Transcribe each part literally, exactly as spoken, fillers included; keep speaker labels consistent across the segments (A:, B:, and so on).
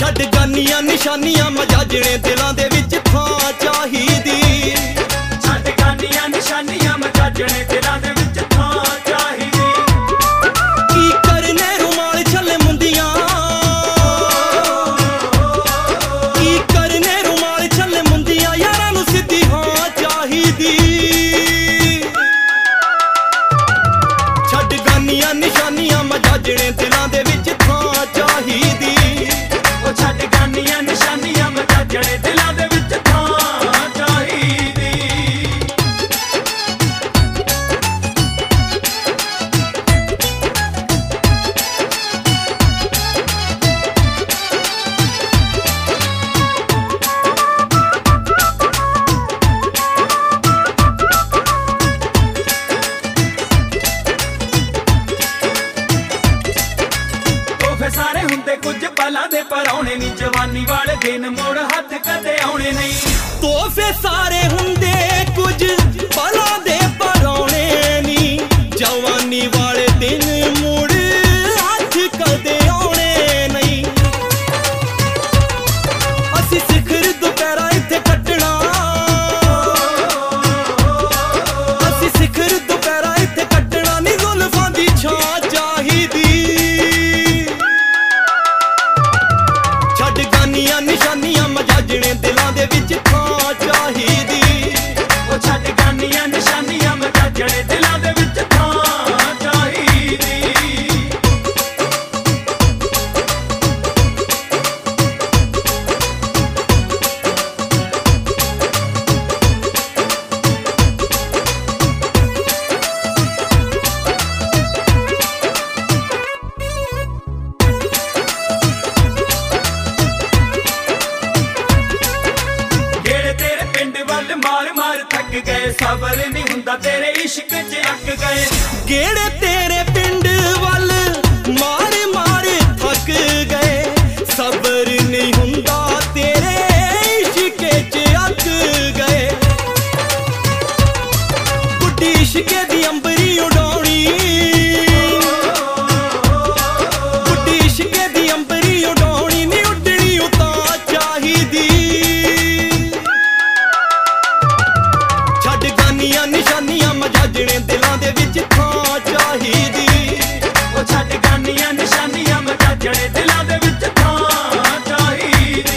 A: छड्ड गानियां निशानियां मजाजणे दिलां दे विच थां चाहीदी।
B: छड्ड गानियां निशानियां मजाजणे दिलां दे विच थां चाहीदी।
A: की करने रुमाल छल्ले मुंदियां, की करने रुमाल छल्ले मुंदियां यारां नूं सिद्धी हां चाहीदी। छड्ड गानियां निशानियां मजाजणे दिलां दे विच थां चाहीदी।
B: छड्ड गानियां निशानियां मजाजणे दिलां दे विच थां चाहीदी। तोहफे सारे हुंदे कुछ पलां दे पर आउणे नी, जवानी वाले दिन मोड़ हथ कदे आउणे नहीं।
A: तोहफे सारे हुंदे कुछ पलां दे पर आउणे नी, जवानी वाले दिन मुड़ हथ कदे आउणे नहीं। असी सिखर दुपहरा इत्थे कट्टना, असी सिखर दुपहरा इत्थे कट्टना नी, जुल्फां दी छां चाहीदी। छड्ड गानियां निशानियां मजाजणे दिलां दे विच थां चाहीदी।
B: ओ छड्ड गानियां निशानियां मजाजणे दिलां दे विच थां चाहीदी। गेड़े तेरे पिंड वल मार मार थक गए, सबर नहीं हुंदा तेरे इश्क च अक गए।
A: गेड़े तेरे पिंड वल मार मार थक गए, सबर नहीं हुंदा तेरे इश्के च अक गए। बुड्ढी इश्के दी अंबरी उड़ाउणी, बुड्ढी इश्के दी अंबरी उड़ाउणी नी, उड्डणी उतां चाहीदी। छड्ड गानियां निशानियां मजाजणे दिलां दे विच थां चाहीदी।
B: ओ छड्ड गानियां निशानियां मजाजणे दिलां दे विच थां चाहीदी।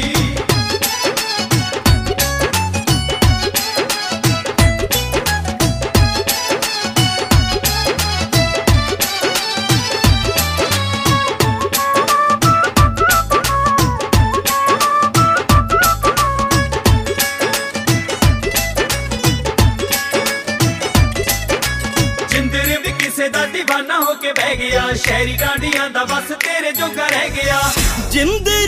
B: जिंदर भी किसे दा दीवाना होके बह गया, शहरी गाड़ियां दा बस तेरे जोगा रह गया।
A: जिंद